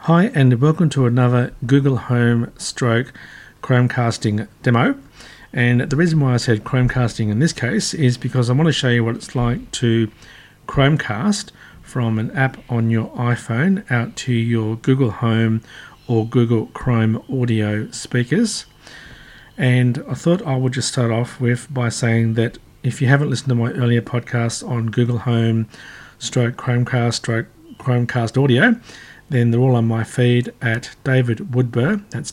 Hi and welcome to another Google Home stroke Chromecasting demo. And the reason why I said Chromecasting in this case is because I want to show you what it's like to Chromecast from an app on your iPhone out to your Google Home or Google Chrome audio speakers. And I thought I would just start off with by saying that if you haven't listened to my earlier podcasts on Google Home stroke Chromecast stroke Chromecast audio, then they're all on my feed at David Woodber, that's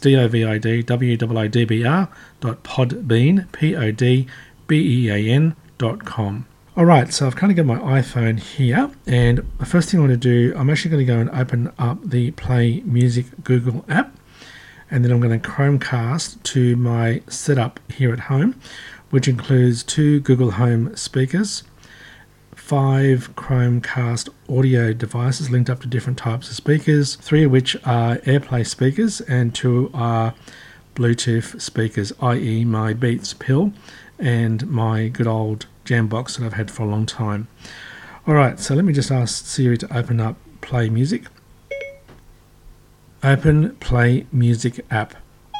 DOVIDWWDBR.podbean, PODBEAN.com. Alright, so I've kind of got my iPhone here, and the first thing I want to do, I'm actually going to go and open up the Play Music Google app, and then I'm going to Chromecast to my setup here at home, which includes 2 Google Home speakers, 5 Chromecast audio devices linked up to different types of speakers, 3 of which are AirPlay speakers and 2 are Bluetooth speakers, i.e. my Beats Pill and my good old Jambox that I've had for a long time. Alright, so let me just ask Siri to open up Play Music. Open Play Music app.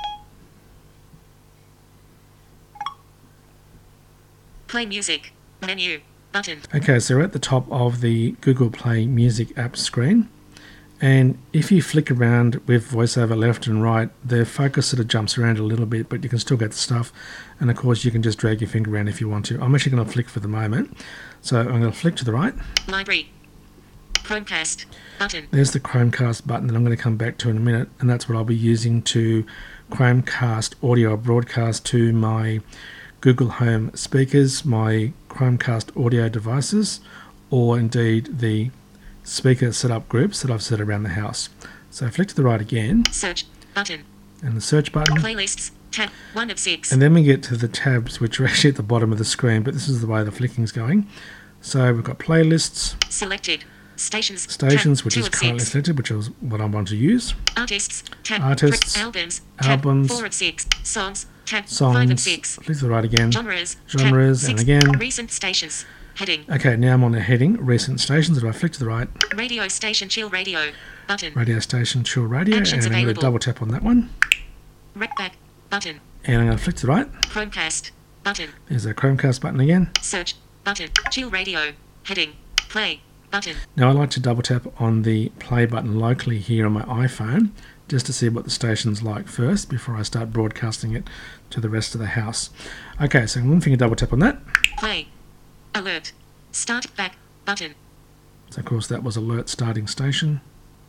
Play music. Menu. Button. Okay, so we're at the top of the Google Play Music app screen, and if you flick around with VoiceOver left and right, the focus sort of jumps around a little bit, but you can still get the stuff, and of course you can just drag your finger around if you want to. I'm actually going to flick for the moment, so I'm going to flick to the right. Library. Chromecast. Button. There's the Chromecast button that I'm going to come back to in a minute, and that's what I'll be using to Chromecast audio broadcast to my Google Home speakers, my Chromecast audio devices, or indeed the speaker setup groups that I've set around the house. So flick to the right again. Search button. And the search button. Playlists. Tab 1 of 6. And then we get to the tabs, which are actually at the bottom of the screen, but this is the way the flicking's going. So we've got playlists. Selected. Stations, which is currently selected, which is what I want to use. Artists, tab, Artists, albums, tab, 4 of 6, songs, tab, songs, 5 of 6. Flick to the right again. Genres, tab, and 6, again. Recent stations, heading. Okay, now I'm on the heading, recent stations. If I flick to the right, radio station, chill radio, button. Radio station, chill radio, Actions and I'm going to double tap on that one. Rec back, button. And I'm going to flick to the right. Chromecast, button. There's a Chromecast button again. Search, button, chill radio, heading, play. Button. Now I like to double tap on the play button locally here on my iPhone just to see what the station's like first before I start broadcasting it to the rest of the house. Okay, so one finger double tap on that. Play. Alert. Start back button. So of course that was alert starting station.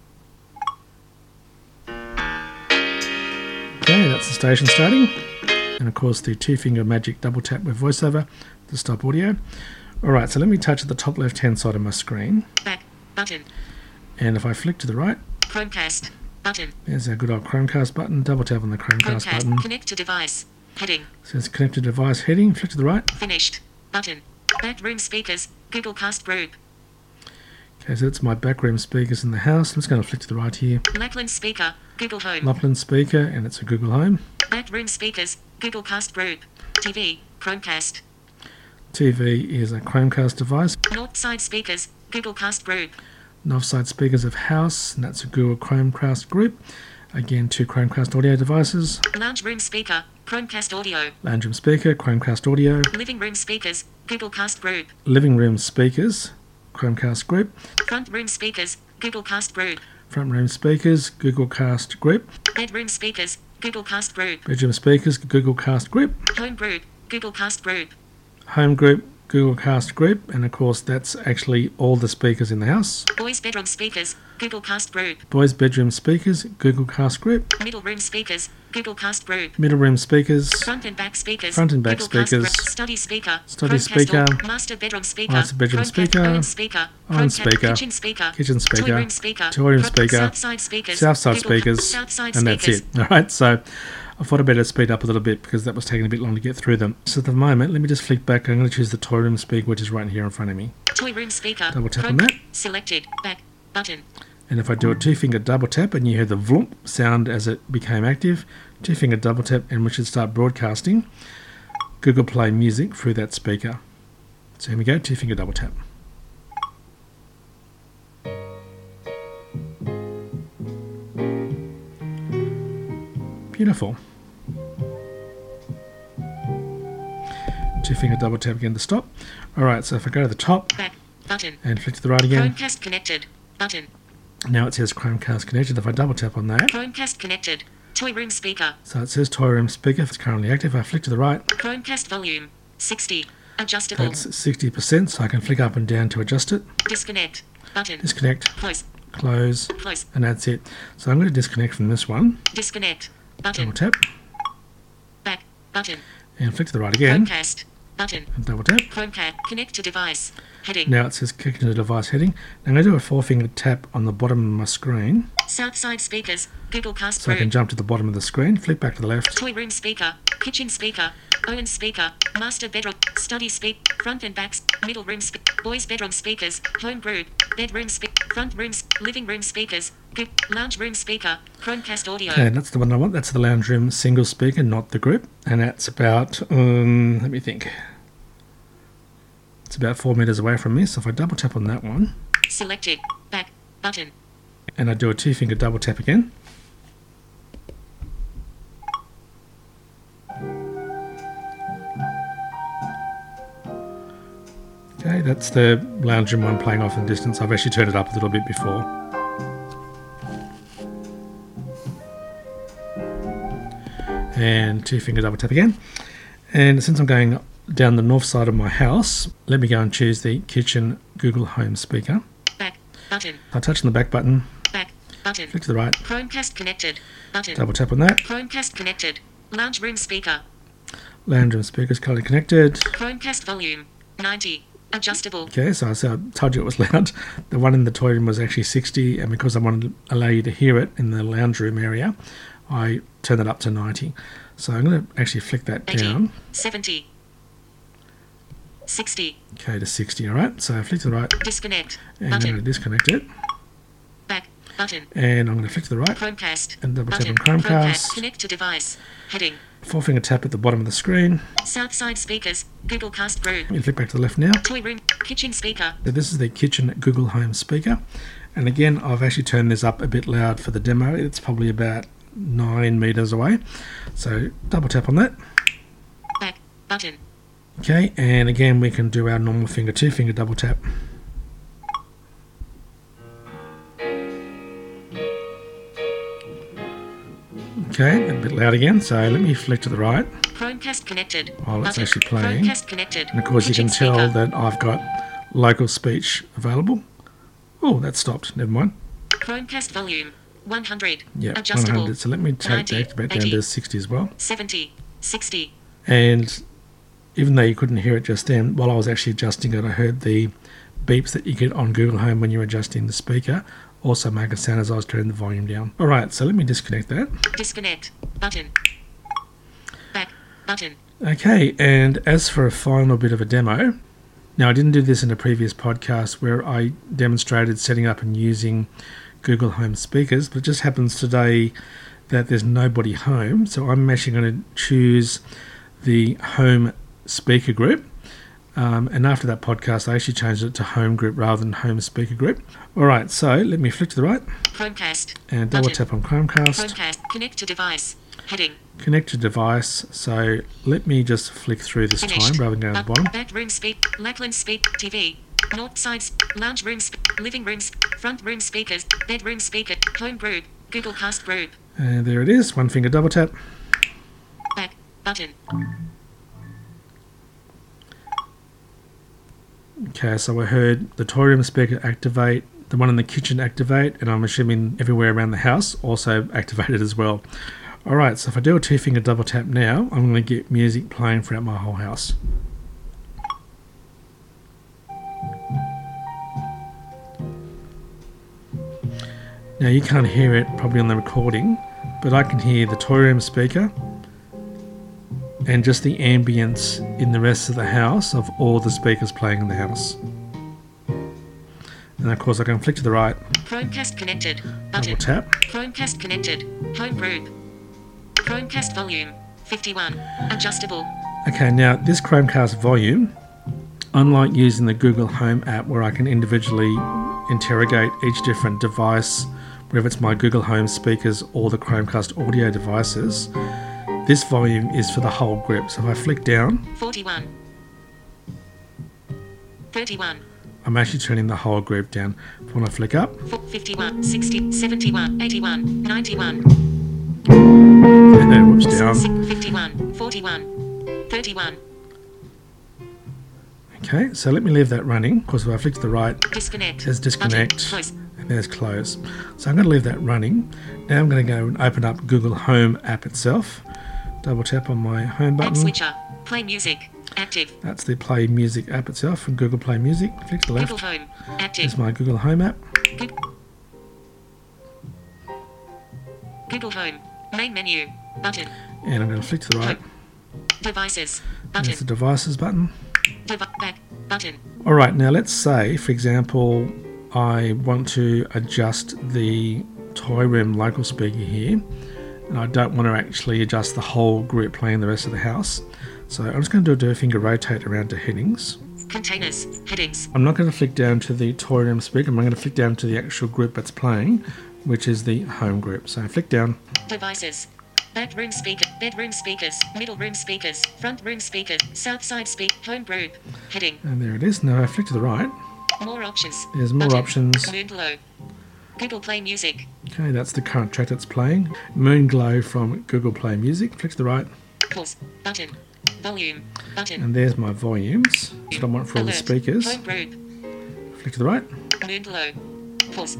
Okay, that's the station starting. And of course the 2-finger magic double tap with VoiceOver to stop audio. Alright, so let me touch at the top left hand side of my screen. Back button. And if I flick to the right, Chromecast button. There's our good old Chromecast button. Double tap on the Chromecast button. Connect to device. Heading. Says connect to device heading. Flick to the right. Finished. Button. Backroom speakers. Google Cast group. Okay, so that's my backroom speakers in the house. I'm just going to flick to the right here. Lapland speaker. Google Home. Lapland speaker, and it's a Google Home. Backroom speakers. Google Cast group. TV. Chromecast. TV is a Chromecast device. Northside speakers. Google Cast group. Northside speakers of house, and that's a Google Chromecast group. Again, 2 Chromecast audio devices. Lounge room speaker. Chromecast audio. Lounge room speaker, Chromecast audio. Living room speakers. Google Cast group. Living room speakers, Chromecast group. Front room speakers. Google Cast group. Front room speakers, Google Cast group. Bedroom speakers. Google Cast group. Bedroom speakers, Google Cast group. Home group. Google Cast group. Home group, Google Cast group, and of course that's actually all the speakers in the house. Boys bedroom speakers, Google Cast group. Boys bedroom speakers, Google Cast group. Middle room speakers, Google Cast group. Middle room speakers. Front and back speakers, Front and back Google speakers. Study speaker, Study speaker. Master bedroom speaker, Master bedroom speaker. Owen speaker, Owen speaker. kitchen speaker, Kitchen speaker. toy room speaker, Toy room speaker. Southside speakers, Southside Google speakers. Southside and that's speakers. it. Alright, so I thought I'd better speed up a little bit because that was taking a bit long to get through them. So at the moment, let me just flick back. I'm going to choose the toy room speaker, which is right here in front of me. Toy room speaker. Double tap on that. Selected. Back button. And if I do a 2-finger double tap and you hear the vloomp sound as it became active, 2-finger double tap and we should start broadcasting Google Play Music through that speaker. So here we go, 2-finger double tap. Beautiful. 2-finger double tap again to stop. Alright, so if I go to the top Back. Button. and flick to the right again, Chromecast connected. Button. now it says Chromecast connected. If I double tap on that, Chromecast connected. Toy room speaker. so it says Toy Room speaker if it's currently active. If I flick to the right, Chromecast volume. 60. Adjustable. that's 60%, so I can flick up and down to adjust it. Disconnect. Button. Disconnect, Close. close, Close. and that's it. So I'm going to disconnect from this one. Disconnect. Double Button. tap Back. Button. and flick to the right again Chromecast. Button. and double tap. Chromecast. Connect to device. Heading. Now it says click to the device heading. Now I'm going to do a 4-finger tap on the bottom of my screen Southside speakers. Google Cast so I Pro. can jump to the bottom of the screen, flick back to the left. Toy room speaker. Kitchen speaker. Owen speaker. Master bedroom. Study speak. Front and backs. Middle room boys bedroom speakers. Home group. Bedroom front rooms. Living room speakers. Lounge room speaker. Chromecast audio. Okay, that's the one I want. That's the lounge room single speaker, not the group. And that's about, let me think. It's about 4 meters away from me. So if I double tap on that one Selected. Back. Button. and I do a 2-finger double tap again, okay, that's the lounge room one playing off in the distance. I've actually turned it up a little bit before. And 2-finger double tap again. And since I'm going down the north side of my house, let me go and choose the kitchen Google Home speaker. Back. Button. I touch on the back button, Back. Button. click to the right, Chromecast connected. Button. double tap on that. Chromecast connected. Lounge room speaker. Lounge room speakers currently connected. Chromecast volume. 90. Adjustable. Okay, so I told you it was loud. The one in the toy room was actually 60, and because I wanted to allow you to hear it in the lounge room area, I turned it up to 90. So I'm going to actually flick that 80. down. 70. 60. Okay, to 60, alright. So I flick to the right, Disconnect. and I'm going to Button. disconnect it. Back. Button. And I'm going to flick to the right, Chromecast. and double tap Button. on Chromecast. Connect to device. Heading. 4-finger tap at the bottom of the screen. Southside speakers. Google Cast Pro. Let me flick back to the left now. Toy room. Kitchen speaker. So this is the kitchen Google Home speaker. And again, I've actually turned this up a bit loud for the demo. It's probably about 9 meters away. So double tap on that. Back. Button. Okay, and again we can do our normal 2-finger double tap. Okay, a bit loud again, so let me flick to the right. Chromecast connected. While it's Button. actually playing. Chromecast connected. And of course you Kitchen can tell speaker. that I've got local speech available. Oh, that stopped, never mind. Chromecast volume. 100. Yeah, Adjustable. 100. So let me take 90, that back down 80. to 60 as well. 70. 60. And even though you couldn't hear it just then, while I was actually adjusting it, I heard the beeps that you get on Google Home when you're adjusting the speaker also make a sound as I was turning the volume down. Alright, so let me disconnect that. Disconnect. Button. Back. Button. Okay, and as for a final bit of a demo, now I didn't do this in a previous podcast where I demonstrated setting up and using Google Home speakers, but it just happens today that there's nobody home, so I'm actually going to choose the home speaker group. And after that podcast, I actually changed it to home group rather than home speaker group. Alright, so let me flick to the right Chromecast. and double Button. tap on Chromecast. Chromecast. Connect to device. Heading. Connect to device, so let me just flick through this Finished. time rather than going to the bottom. Back room speak. Lackland speak. TV. North side. Lounge room. Living room. Front room speakers. Bedroom speaker. Home group. Google Cast group. And there it is, 1-finger double tap. Back. Button. Okay, so I heard the toy room speaker activate, the one in the kitchen activate, and I'm assuming everywhere around the house also activated as well. Alright, so if I do a 2-finger double tap now, I'm going to get music playing throughout my whole house. Now you can't hear it probably on the recording, but I can hear the toy room speaker and just the ambience in the rest of the house of all the speakers playing in the house. And of course I can flick to the right, Chromecast connected. double Button. tap. Chromecast connected. Home group. Chromecast volume. 51. Adjustable. Okay, now this Chromecast volume, unlike using the Google Home app where I can individually interrogate each different device whether it's my Google Home speakers or the Chromecast audio devices, this volume is for the whole group. So if I flick down, 41, 31, I'm actually turning the whole group down. When I flick up, 51, 60, 71, 81, 91, whoops, down. 51, 41, 31. Okay, so let me leave that running. Of course, if I flick to the right, Disconnect. there's disconnect, Button. Close. and there's close. So I'm going to leave that running. Now I'm going to go and open up Google Home app itself. Double tap on my home App button. switcher. Play music. Active. That's the Play Music app itself from Google Play Music. Flick to the left. Google Home. Active. There's my Google Home app. Google Home. Main menu. Button. And I'm going to flick to the right. Devices. Button. There's the Devices button. Back. Button. Alright, now let's say, for example, I want to adjust the Toy Room local speaker here, and I don't want to actually adjust the whole group playing the rest of the house. So I'm just going to do a finger rotate around to headings. Containers. Headings. I'm not going to flick down to the Toy Room speaker, I'm going to flick down to the actual group that's playing, which is the home group. So I flick down. Devices. Back room speaker. Bedroom speakers. Middle room speakers. Front room speakers. South side speak. Home group. Heading. And there it is. Now I flick to the right. More options. There's more Button. options. Moonglow. Google Play Music. Okay, that's the current track that's playing. Moonglow from Google Play Music. Flick to the right. Pulse. Button. Volume. Button. And there's my volumes. That's what I want for all the Alert. speakers. Home group. Flick to the right. Moonglow. Pulse.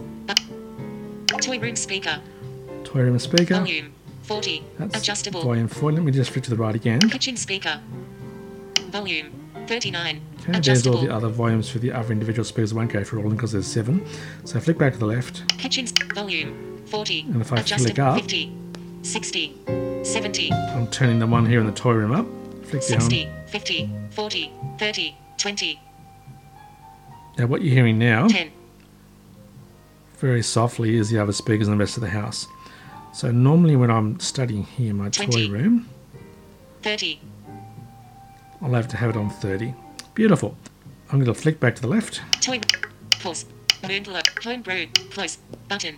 Toy room speaker. Toy Room speaker. Volume. 40. That's Adjustable. volume 40. Let me just flick to the right again. Kitchen speaker. Volume. 39. Okay, there's Adjustable. all the other volumes for the other individual speakers. I won't go through all of them because there's 7. So flick back to the left. Kitchen volume. 40. And if I Adjustable. flick up, 50. 60. 70. I'm turning the one here in the toy room up. Flick down. 60. 50. 40. 30. 20. Now what you're hearing now, 10. very softly, is the other speakers in the rest of the house. So normally when I'm studying here in my 20. toy room, 30. I'll have to have it on 30. Beautiful. I'm going to flick back to the left. Toy. Pulse. Moonglow. Home brew. Close. Button.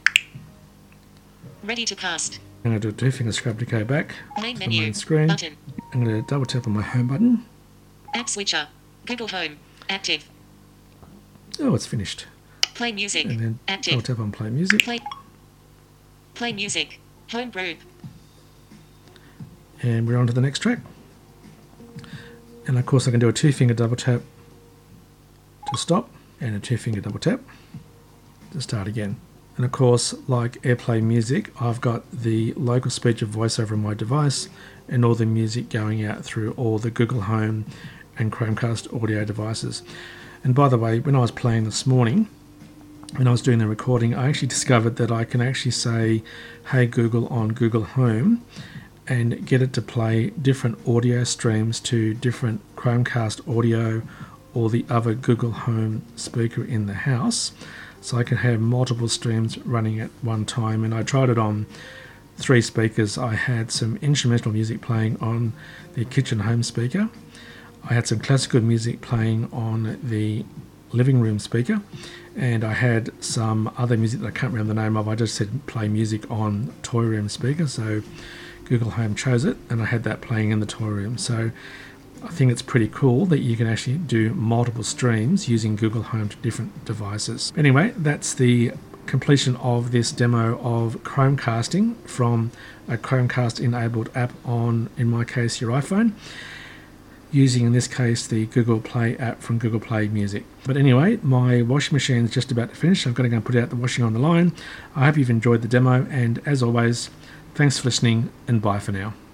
Ready to cast. I'm going to do a 2-finger scrub to go back Main to the menu. main screen. Button. I'm going to double tap on my home button. App switcher. Google Home. Active. Oh, it's finished. Play music. And then double Active. tap on Play Music. Play music. Home brew. And we're on to the next track. And of course I can do a 2-finger double tap to stop and a 2-finger double tap to start again. And of course, like AirPlay Music, I've got the local speech of voiceover on my device and all the music going out through all the Google Home and Chromecast audio devices. And by the way, when I was playing this morning, when I was doing the recording, I actually discovered that I can actually say, "Hey Google" on Google Home and get it to play different audio streams to different Chromecast audio or the other Google Home speaker in the house. So I can have multiple streams running at one time. And I tried it on 3 speakers. I had some instrumental music playing on the kitchen home speaker. I had some classical music playing on the living room speaker. And I had some other music that I can't remember the name of. I just said play music on toy room speaker. So Google Home chose it, and I had that playing in the toy room. So I think it's pretty cool that you can actually do multiple streams using Google Home to different devices. Anyway, that's the completion of this demo of Chromecasting from a Chromecast enabled app on, in my case, your iPhone, using in this case the Google Play app from Google Play Music. But anyway, my washing machine is just about to finish. I've got to go and put out the washing on the line. I hope you've enjoyed the demo, and as always, thanks for listening, and bye for now.